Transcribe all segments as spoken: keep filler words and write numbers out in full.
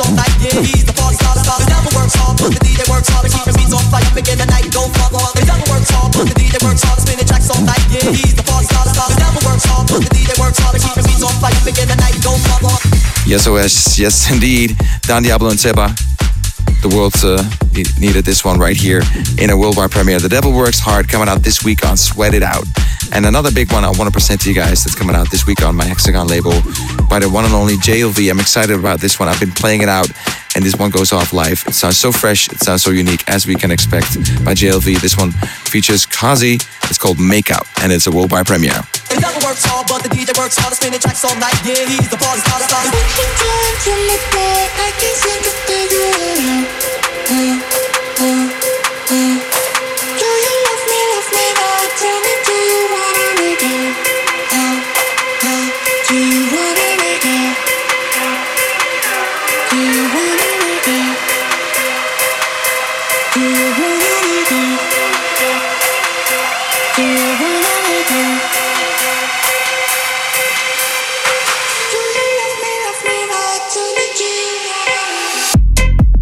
all night. Yeah, he's the party starter. The devil works hard, but the D J works hard to keep the beats on fire, making the night go farther. The devil works hard, but the D J works hard to spinning tracks all night. Yeah, he's the party starter. The devil works hard, but the D J works hard to keep the beats on fire, making the night go farther. Yes, O S, yes indeed. Don Diablo and Seba. The world uh, needed this one right here in a worldwide premiere. The Devil Works Hard coming out this week on Sweat It Out. And another big one I want to present to you guys that's coming out this week on my Hexagon label by the one and only J L V. I'm excited about this one. I've been playing it out and this one goes off live. It sounds so fresh, it sounds so unique as we can expect by J L V. This one features Kazi. It's called Make Out and it's a worldwide premiere. The devil works hard, but the D J works hard to spinning tracks all night. Yeah, he's the party starter. I can't seem to figure it out. Uh, uh, uh. Do you love me, love me now? Tell me, do you wanna make it? Uh, uh. Do you wanna make it? Do you wanna make it? Do you wanna make it? Do you wanna make it? Do you love me, love me now? Tell me, do you wanna make it?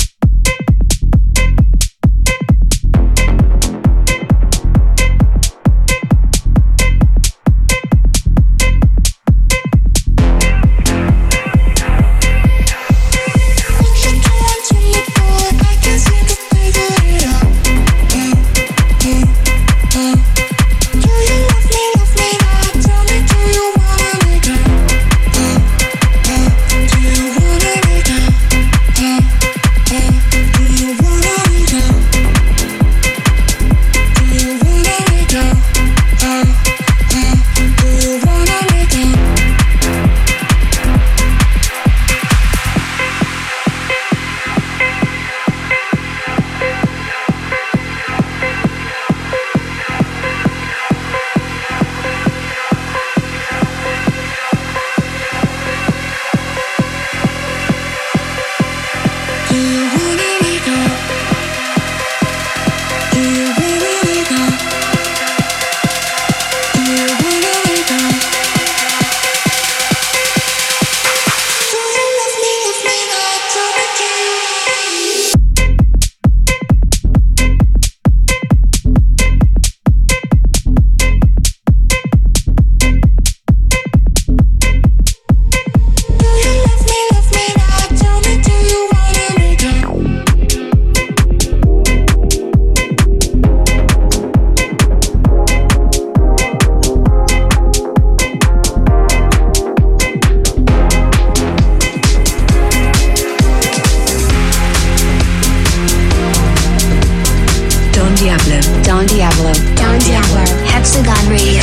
Don Diablo. Don Diablo. Hexagon Radio.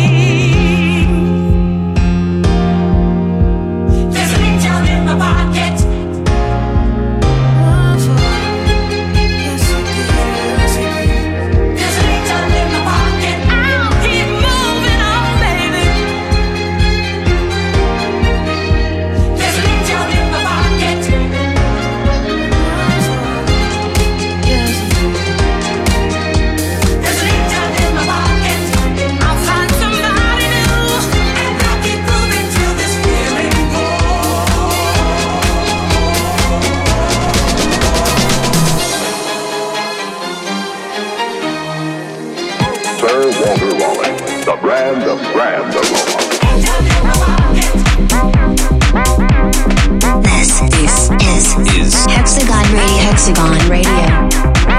There's an angel in my pocket. Hexagon Radio.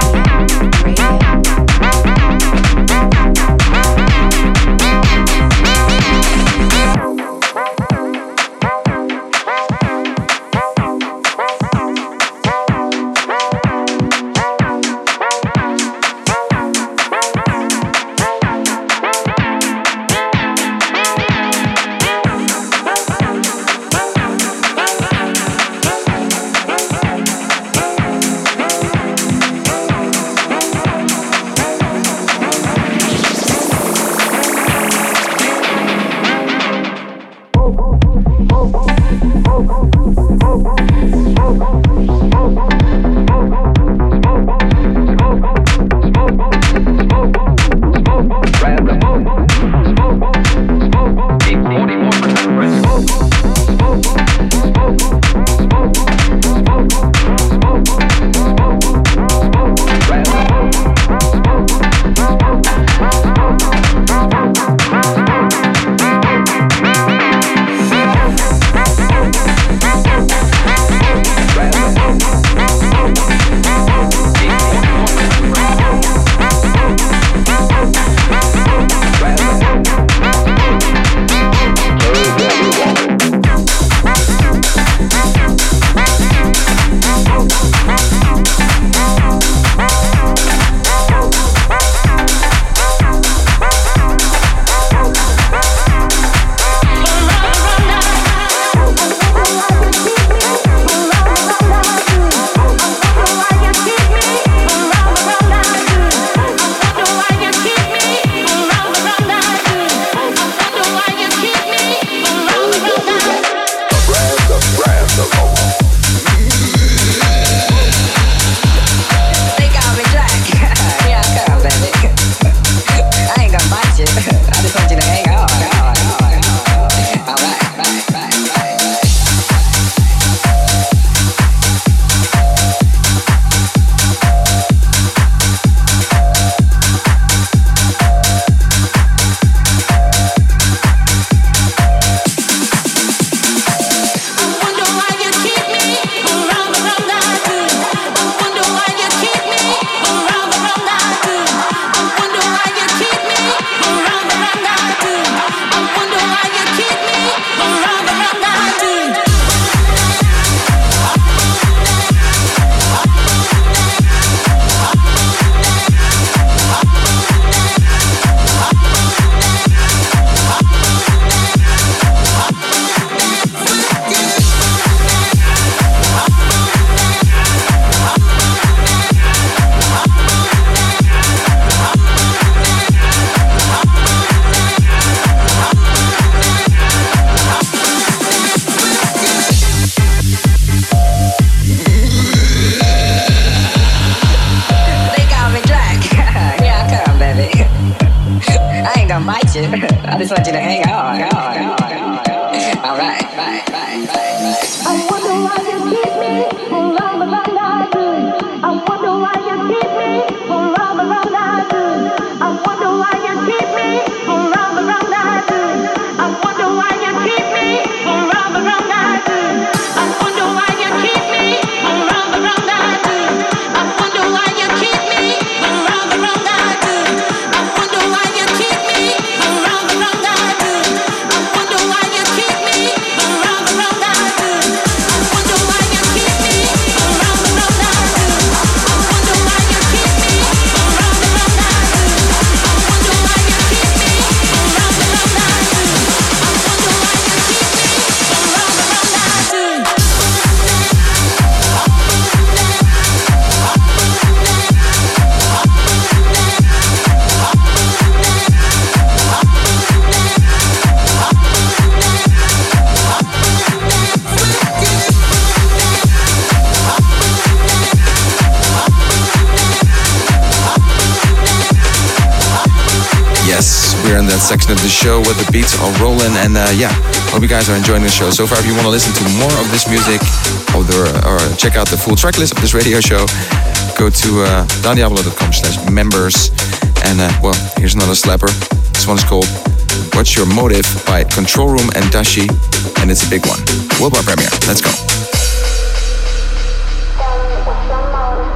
I just want you to hang on, on, on, on. All right, right, right, right, right. I wonder why you keep me from love around I do. I wonder why you keep me from love around I do. I wonder why you keep me from love around I do. I wonder why you keep me from love around I do. I wonder why you keep me from love around I do. I wonder why you keep me from love around I do. I wonder why you keep me from love around I do. I wonder why you keep me from love around I do. I wonder why you keep me from love around I do. I wonder why you keep me from love around I do. I wonder why you keep me from love around I do. I wonder why you keep me from love around I do. Yes, we're in that section of the show where the beats are rolling, and uh, yeah, hope you guys are enjoying the show. So far, if you want to listen to more of this music or, the, or check out the full track list of this radio show, go to uh, dondiablo.com slash members. And uh, well, here's another slapper. This one's called What's Your Motive by Control Room and Dashi, and it's a big one. Worldwide premiere. Let's go. What's your motive?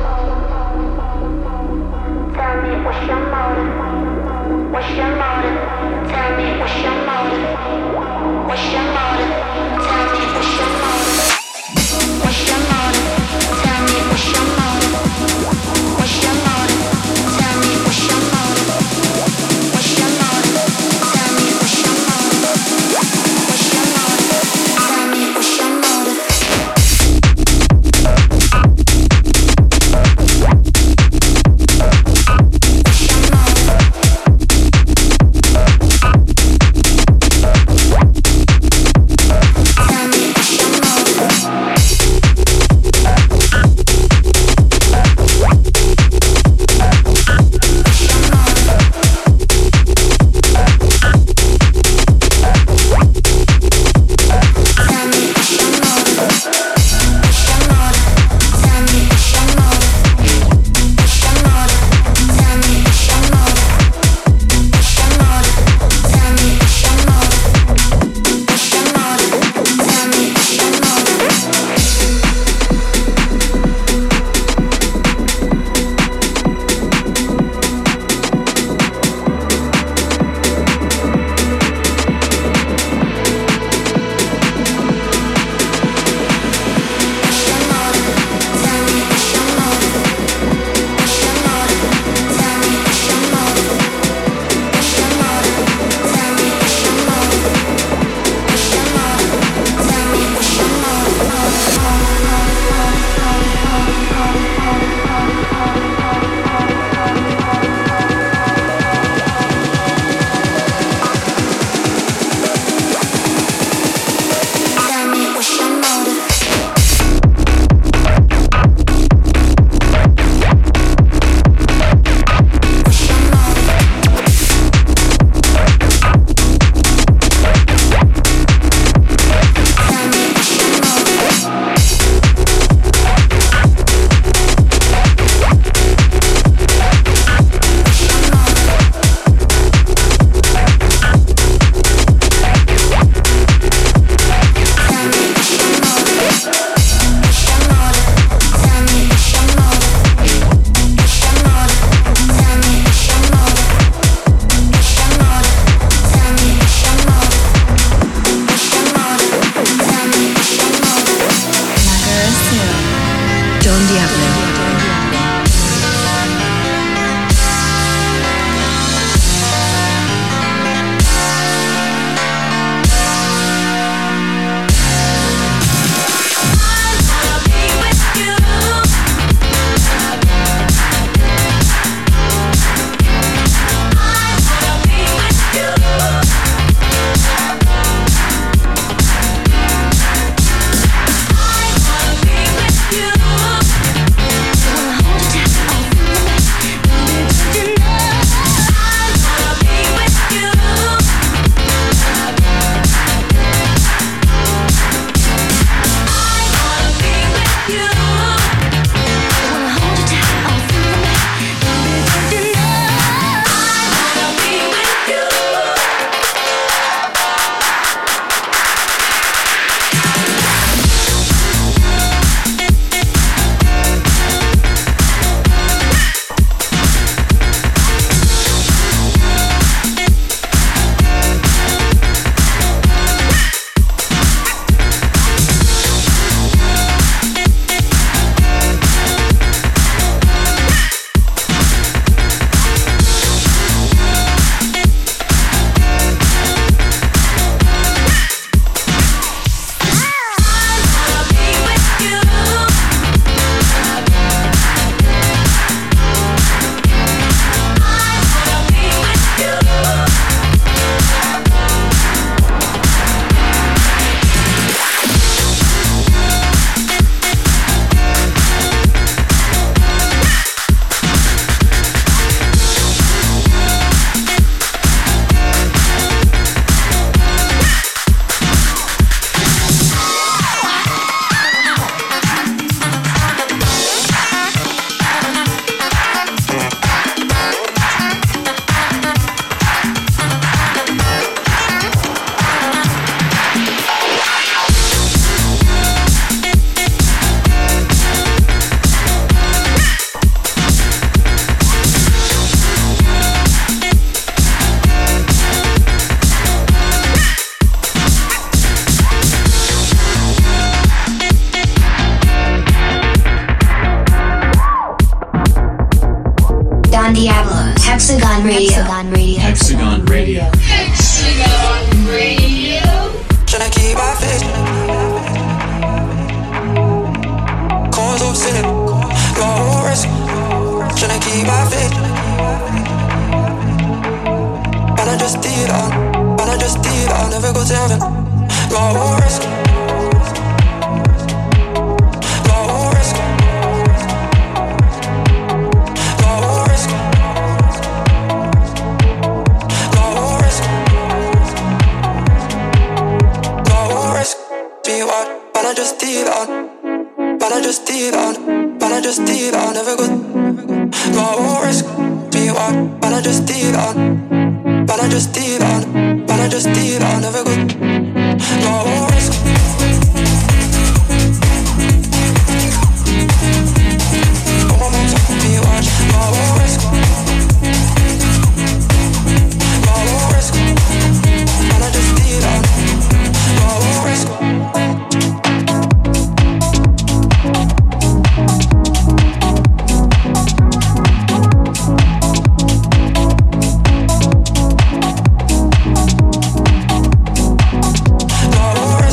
soon. Don Diablo. Hexagon Radio. Hexagon Radio. Hexagon Radio. Hexagon Radio. Should I keep my face? Cause of sin, low risk. Should I keep my face? But I just did all, but I just did I'll never go to heaven. Low risk. Low risk. Low risk. Low risk. Low risk. Be what? But I just did all, but I just did all, but I just did I'll never go. Low risk. Be what? But I just did all. But I just did all, but I just did I'll never go. No risk. One more time, be watch. No risk. No risk. But I just did all. No risk. No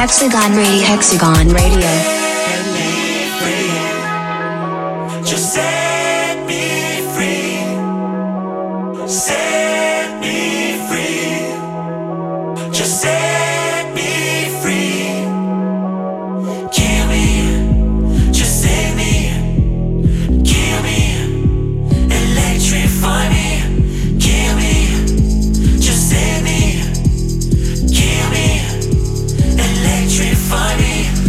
Hexagon Radio. Hexagon Radio. Just set me free. Set me free. Just set me free. Kill me. Just save me. Kill me. Electrify me. Kill me. Just save me. Kill me. Electrify me.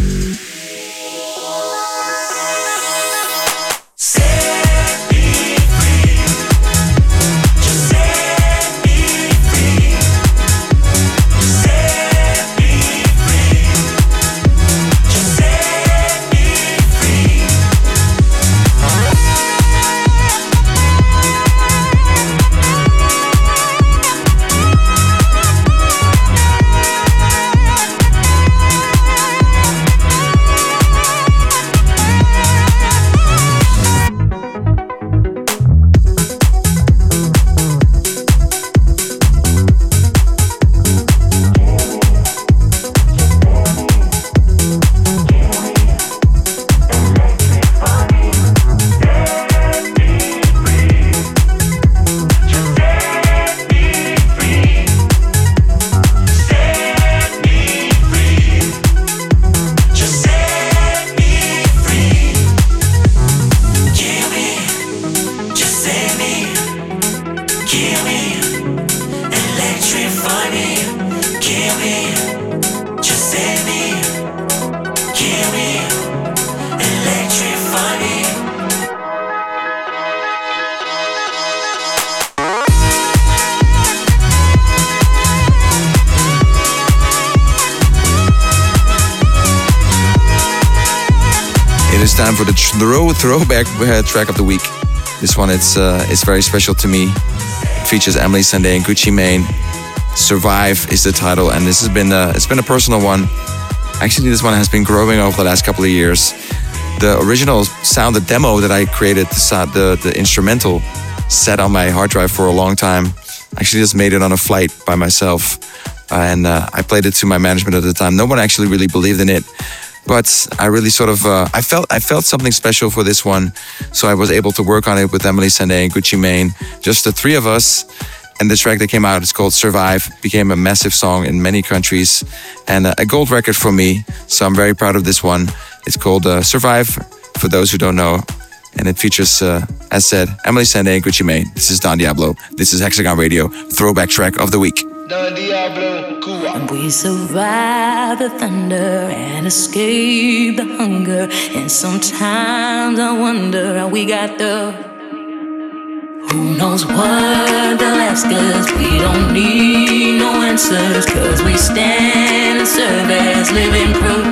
Time for the throw, throwback uh, track of the week. This one, it's uh, it's very special to me. It features Emeli Sandé and Gucci Mane. Survive is the title, and this has been a, it's been a personal one. Actually, this one has been growing over the last couple of years. The original sound, the demo that I created, the the, the instrumental, sat on my hard drive for a long time. I actually just made it on a flight by myself, uh, and uh, I played it to my management at the time. No one actually really believed in it. But I really sort of, uh, I felt I felt something special for this one. So I was able to work on it with Emeli Sandé and Gucci Mane, just the three of us. And the track that came out is called Survive, became a massive song in many countries and uh, a gold record for me. So I'm very proud of this one. It's called uh, Survive, for those who don't know. And it features, uh, as said, Emeli Sandé and Gucci Mane. This is Don Diablo. This is Hexagon Radio, throwback track of the week. Don Diablo, cool. And we survive the thunder and escape the hunger. And sometimes I wonder how we got the. Who knows what they'll ask us? We don't need no answers, cause we stand and serve as living proof.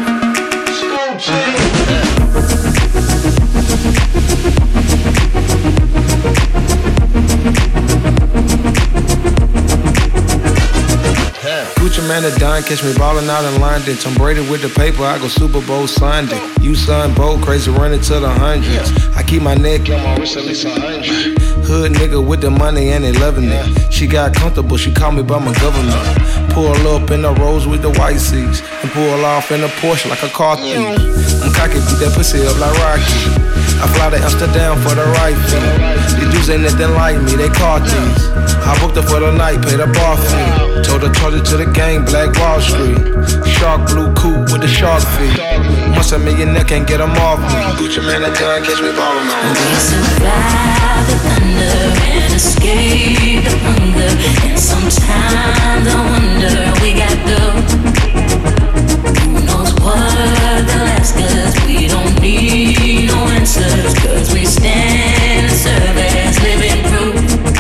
Gucci Mane and Don catch me ballin' out in London. Tom Brady with the paper, I go Super Bowl Sunday. You son Bo, crazy running to the hundreds. I keep my neck on my wrist at least a hundred. Hood nigga with the money and they loving it. She got comfortable, she called me by my government. Pull up in the Rolls with the white seats and pull off in a Porsche like a car thief. I'm cocky, beat that pussy up like Rocky. I fly to Amsterdam for the right fee. These dudes ain't nothing like me, they car thieves. I booked her for the night, paid a bar fee. Told her charge it to the gang, Black Wall Street. Shark blue coupe with the shark feet. Once a millionaire can't get them off me. Gucci Mane and Don catch me ballin' on. We survive the thunder and escape the hunger. And sometimes I wonder how we got through. Who knows what they'll ask us? We don't need no answers, cause we stand and serve as living proof.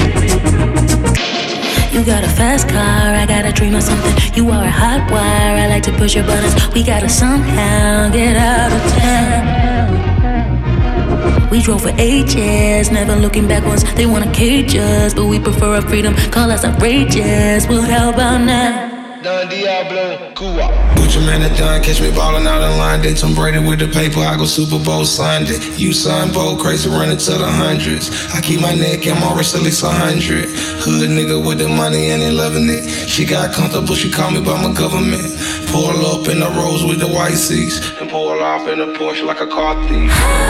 You got a fast car, I got a dream of something. You are a hot wire, I like to push your buttons. We gotta somehow get out of town. We drove for ages, never looking backwards. They wanna cage us, but we prefer our freedom. Call us outrageous, well how about now? Don Diablo, Cuba. Gucci man and Don catch me ballin' out in London. Tom Brady with the paper, I go Super Bowl Sunday. You son Bo, crazy running to the hundreds. I keep my neck and my wrist at least a hundred. Hood nigga with the money and they loving it. She got comfortable, she called me by my government. Pull up in the Rolls with the white seats and pull off in a Porsche like a car thief.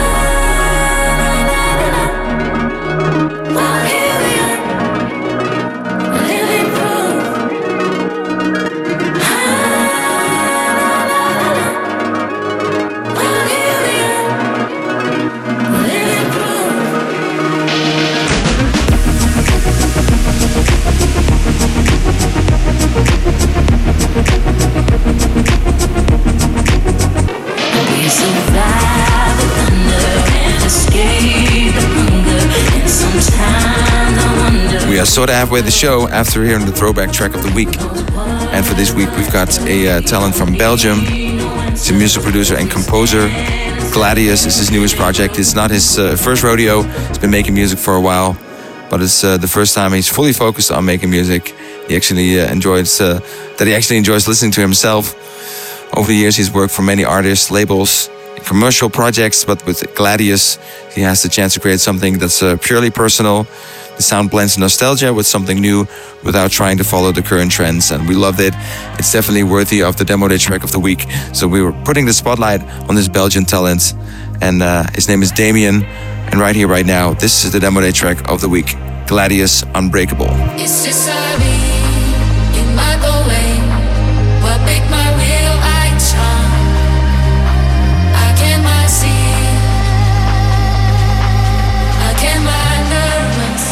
We are sort of halfway the show after hearing the throwback track of the week. And for this week, we've got a uh, talent from Belgium. He's a music producer and composer. Gladius is his newest project. It's not his uh, first rodeo. He's been making music for a while, but it's uh, the first time he's fully focused on making music. He actually uh, enjoys uh, that he actually enjoys listening to himself. Over the years, he's worked for many artists, labels, commercial projects, but with Gladius, he has the chance to create something that's uh, purely personal. The sound blends nostalgia with something new without trying to follow the current trends, and we loved it. It's definitely worthy of the Demo Day track of the week. So we were putting the spotlight on this Belgian talent, and uh, his name is Damien. And right here, right now, this is the Demo Day track of the week, Gladius, Unbreakable. It's just sorry, it might go away, but make my real eye charm. I can't mind see, I can't mind nervous.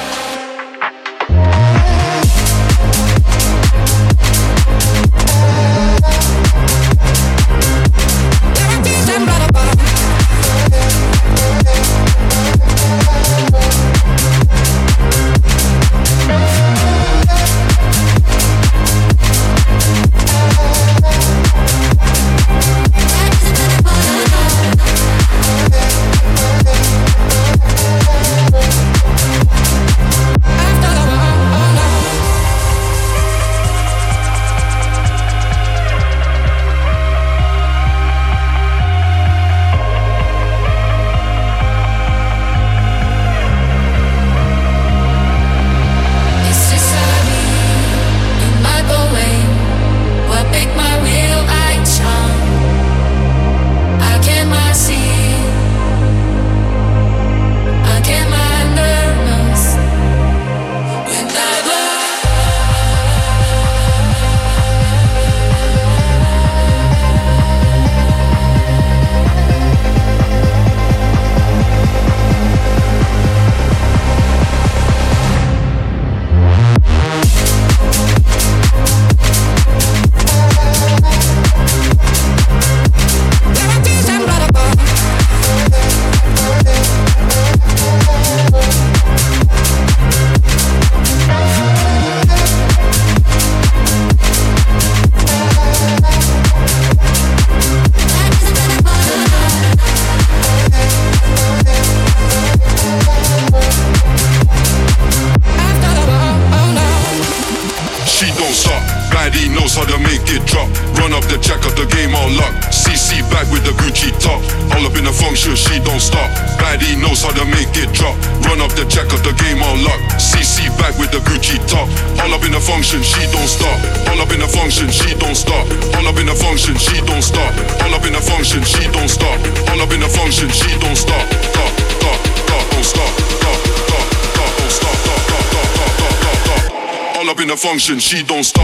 Function, she don't stop.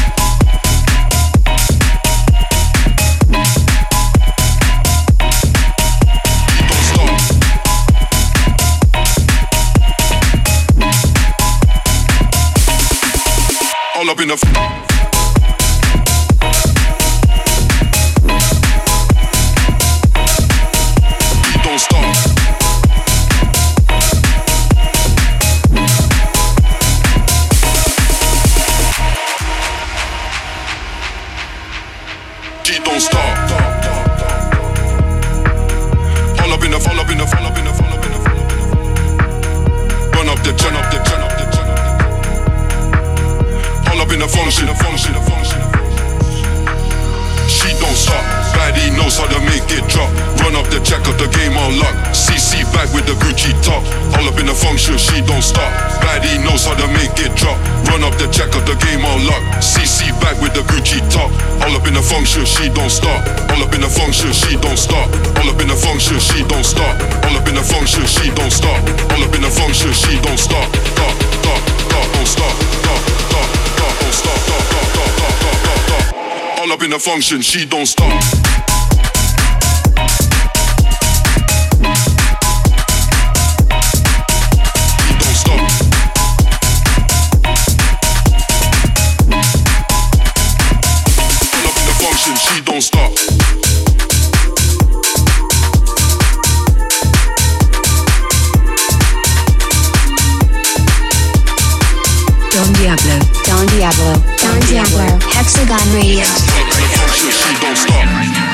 All up in the don't stop. She don't stop. All up in the, all up in the, all up in the, all up in the, all up in the. Run up the, turn up the, turn up the, turn up the. All up in the function. knows how to make it drop. Run up the check of the game on lock. C C back with the Gucci top. All up in the function, she don't stop. Baddie knows how to make it drop. Run up the check of the game on lock. C C back with the Gucci top. All up in the function, she don't stop. All up in the function, she don't stop. All up in the function, she don't stop. All up in the function, she don't stop. All up in the function, she don't stop. Stop, stop, stop, don't stop. Stop, stop, stop, don't stop. Stop, stop, stop, stop, stop, stop. All up in the function, she don't stop. She don't stop. Don Diablo, Don Diablo, Don Diablo, Hexagon Radio. She don't stop.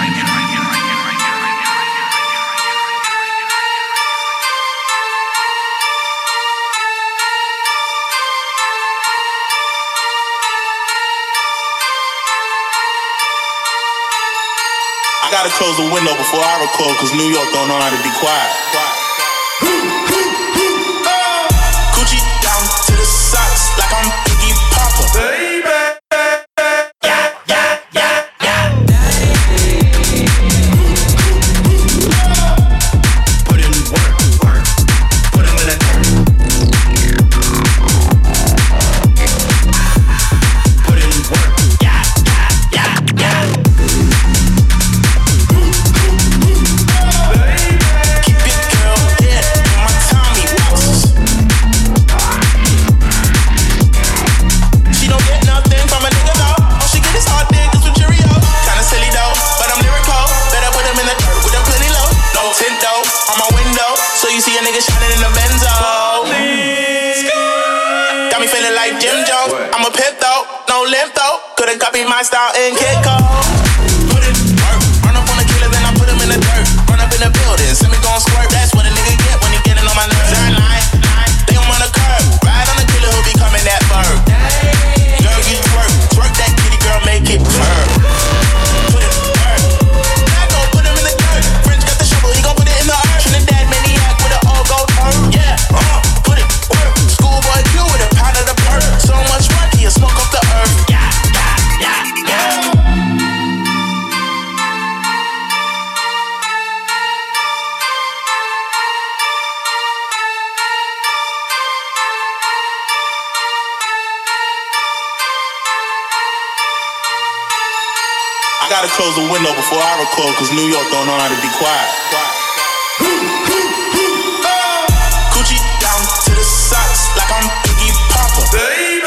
I gotta close the window before I record, cause New York don't know how to be quiet. Gucci down to the socks like I'm Biggie Papa. Baby. Yeah, yeah, yeah, yeah. Put in work, work. Put him in the dirt. Put in work. Yeah, yeah, yeah, yeah. Couldn't copy my style in Kid Code. Put it work. Run up on the killer, then I put him in the dirt. Run up in the building, send me gon' squirt. That's what a nigga get when he getting on my nerves. Nine, nine, nine. They on the curb. Ride on the killer who be coming that bird. Girl, you twerk. Twerk that kitty girl, make it purr. Put it work. Now go put him in the dirt. French got the shovel, he gon' put it in the earth. Trinidad maniac with an all gold earth. Yeah, uh, put it work. Schoolboy Q with a pound of the perk. So much work, he'll smoke up the earth. Yeah. I gotta close the window before I record, cause New York don't know how to be quiet. Gucci down to the socks like I'm Biggie Papa. Baby.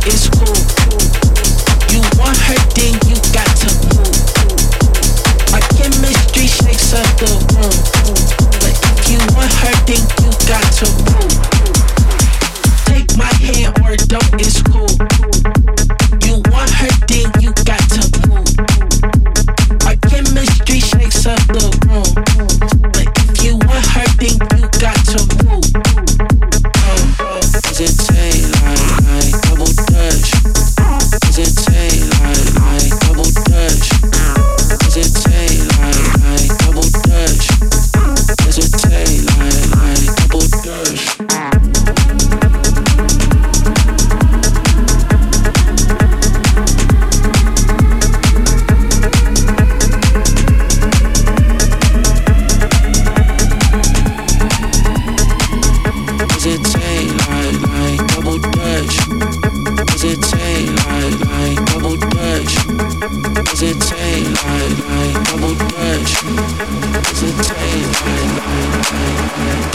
it's cool. You want her, then you got to move. Our chemistry shakes up the room. But if you want her, then you got to move. Take my hand or don't, it's cool. You want her, then you got to move. Our chemistry shakes up the room. But if you want her, then you got to move. Uh, Does it say like, like double dutch? Does it say like, like double dutch? Does it say like, like double dutch? Does it say like, like double dutch? Does it say like, like double dutch? Does it say like, like double dutch? Does it say like, like double dutch? Does it say like, like, like,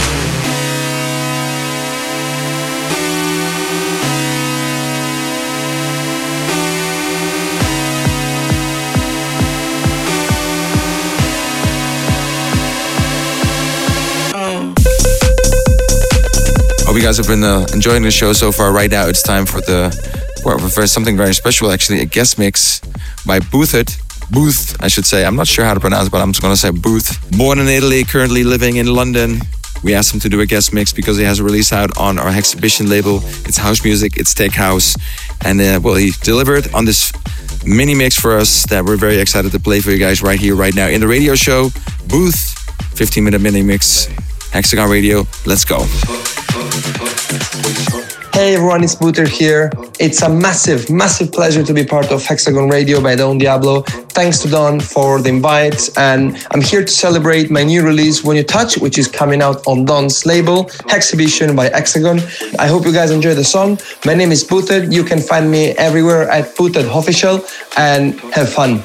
Hope you guys have been uh, enjoying the show so far. Right now, it's time for the well, for something very special, actually, a guest mix by Boothert. Booth, I should say. I'm not sure how to pronounce it, but I'm just going to say Booth. Born in Italy, currently living in London. We asked him to do a guest mix because he has a release out on our Exhibition label. It's house music, it's tech house. And uh, well, he delivered on this mini mix for us that we're very excited to play for you guys right here, right now in the radio show. Booth, fifteen minute mini mix, Hexagon Radio. Let's go. Hey everyone, it's Booter here. It's a massive, massive pleasure to be part of Hexagon Radio by Don Diablo. Thanks to Don for the invite, and I'm here to celebrate my new release, When You Touch, which is coming out on Don's label, Hexhibition by Hexagon. I hope you guys enjoy the song. My name is Booted. You can find me everywhere at Booted Official, and have fun.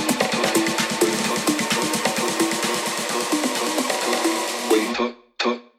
Wait,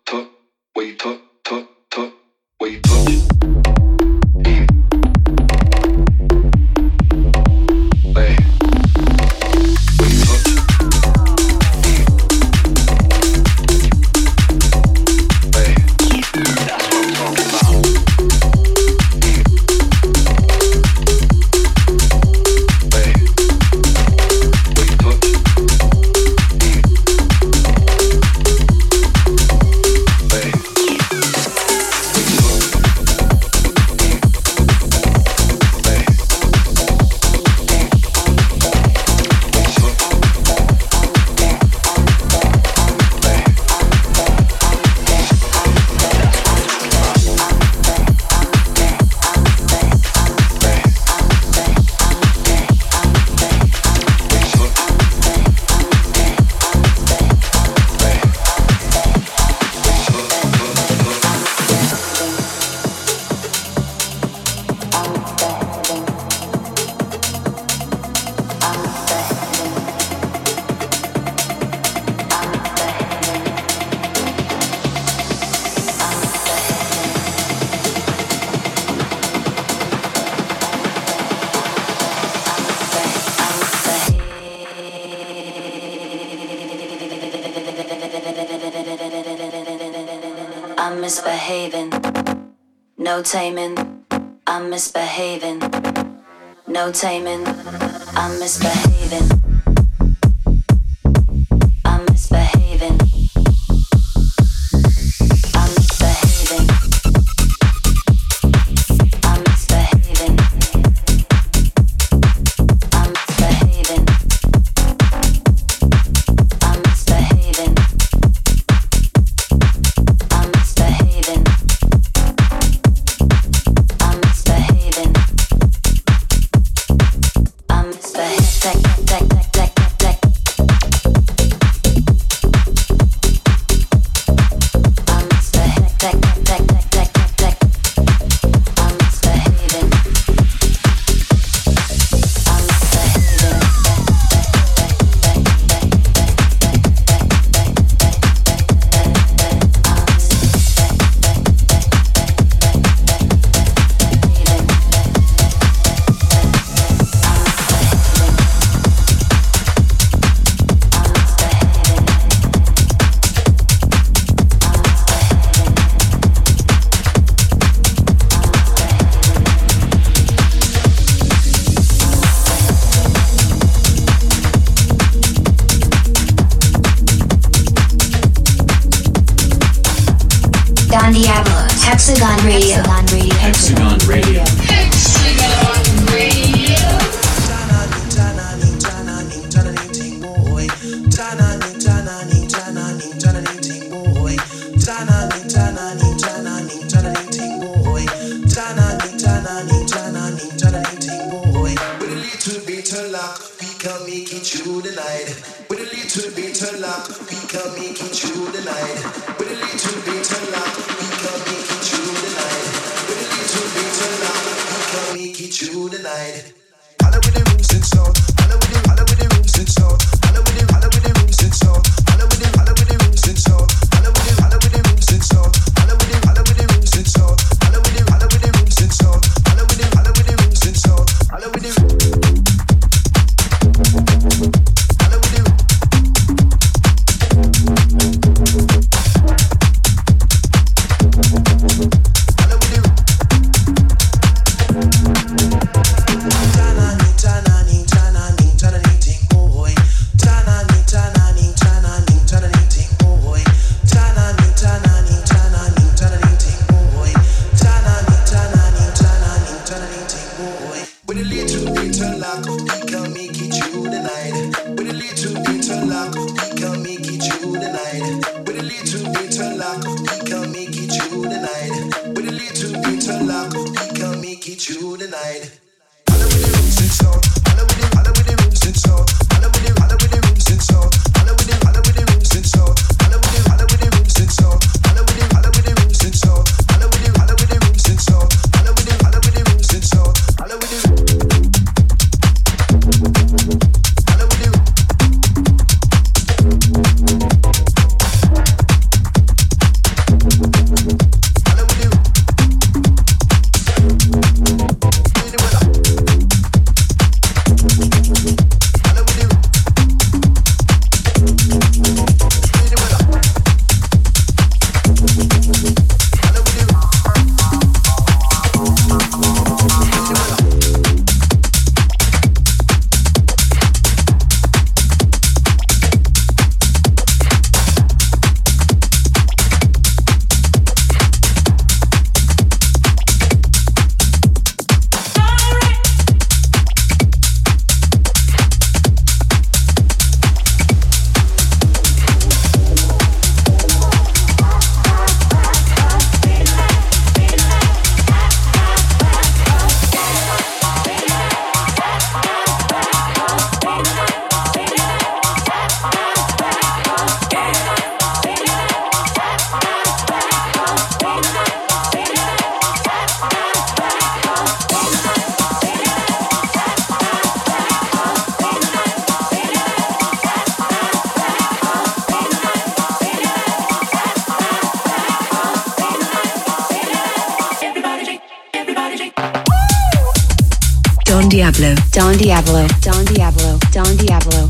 I'm misbehaving. No taming, I'm misbehaving. No taming, I'm misbehaving. I'm misbehaving. I'm misbehaving. I'm misbehaving. I'm misbehaving. I'm misbehaving. I'm misbehaving. I'm misbehaving. I'm Don Diablo, Hexagon Radio. Hexagon Radio. Hexagon Radio. With a little bit of luck, we can make it through the night. With a little bit of luck, we can make it through the night. With a little bit of luck, we can make it through the night. Holla with the roots and sound. Holla with the, holla with the roots and sound. Holla with the, holla with the roots and sound. Holla with the, holla with the roots and sound. Holla with the, holla with the roots and sound. Holla with the, holla with the roots and sound. Holla with the, holla with the roots and sound. Holla with the, holla with the roots and sound. Holla with the. Don Diablo, Don Diablo, Don Diablo, Don Diablo.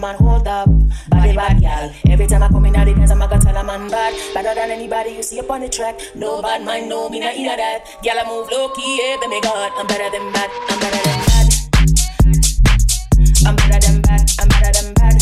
man, hold up. Body bad, y'all. Every time I come in out the dance, I'm gonna tell a man bad. Better than anybody you see up on the track. No bad mind, no, me not hear that. Girl, I move low key, yeah, baby God. I'm better than bad, I'm better than bad. I'm better than bad, I'm better than bad.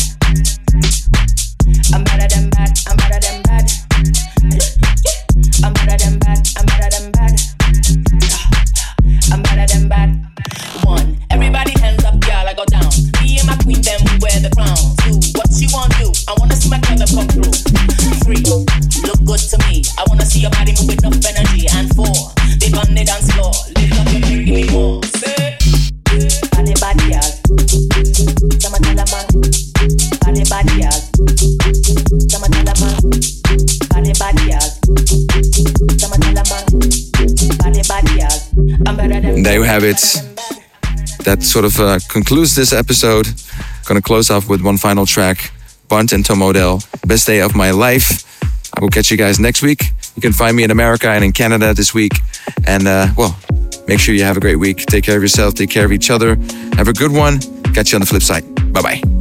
I'm better than bad, I'm better than bad. I'm better than bad, I'm better than bad. I'm better than bad. One, everybody hands up, y'all, I go down. Me and my queen, them we wear the crown. Two, what you want to do? I wanna see my brother come through. Three, look good to me. I wanna see your body move with enough energy. And four, big on the dance floor. Lift up your drink, give me more. Say, body bad, y'all. Come and tell a man. Body bad, y'all. Come and tell a man. Body bad, y'all. Come and tell a man. Body bad, y'all. I'm better than. There you have it. That sort of uh, concludes this episode. Gonna close off with one final track. Bunt and Tom Odell, Best Day of My Life. I will catch you guys next week. You can find me in America and in Canada this week. And uh, well, make sure you have a great week. Take care of yourself, take care of each other. Have a good one. Catch you on the flip side. Bye-bye.